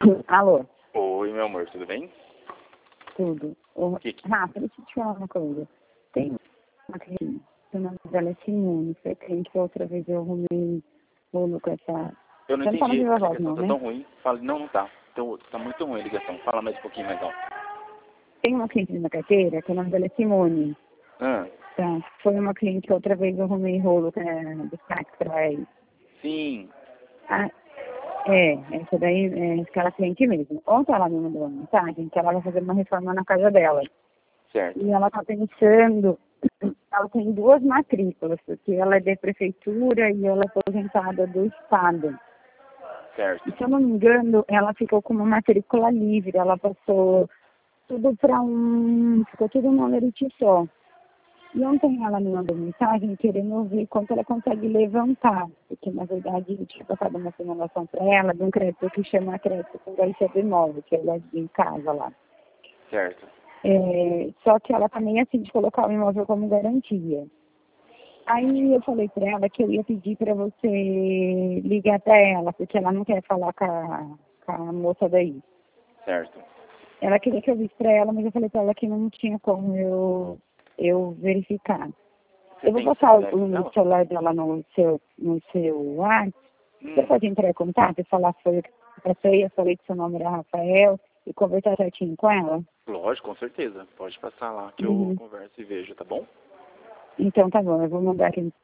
Alô? Oi, meu amor, tudo bem? Tudo. Ô, Rafa, deixa eu te falar uma coisa. Tem uma cliente, o nome dela é Simone, foi cliente que outra vez eu arrumei bolo com essa... Eu não Você não tá na entendi, Viva a Voz, ligação não, tá né? tão ruim. Fala, não, não tá. Tá muito ruim a ligação. Fala mais um pouquinho mais alto. Tem uma cliente na carteira, que o nome dela é Simone. Ah, Tá? Foi uma cliente que outra vez eu arrumei rolo dos táxis pra ela. sim, Ah, essa daí é aquela cliente mesmo. Ontem ela me mandou uma mensagem que ela vai fazer uma reforma na casa dela. certo, E ela está pensando, ela tem duas matrículas, porque ela é da prefeitura e ela é aposentada do Estado. certo, E se eu não me engano, ela ficou com uma matrícula livre, ela passou tudo para ficou tudo num Merit só. E ontem ela me mandou mensagem querendo ver quanto ela consegue levantar, porque na verdade eu tinha passado uma simulação para ela de um crédito que chama crédito com garantia do imóvel, que ela é em casa lá. certo. Só que ela também assim de colocar o imóvel como garantia. Aí eu falei para ela que eu ia pedir para você ligar para ela, porque ela não quer falar com a moça daí. Certo. Ela queria que eu visse para ela, mas eu falei para ela que não tinha como eu verificar. Você Eu vou tem o passar CPF o dela? celular dela no seu WhatsApp. Você Hum, pode entrar em contato e falar foi o que eu passei, eu falei que seu nome era Rafael e conversar certinho com ela? lógico, com certeza. Pode passar lá que eu Uhum. converso e vejo, tá bom? Então tá bom, eu vou mandar aqui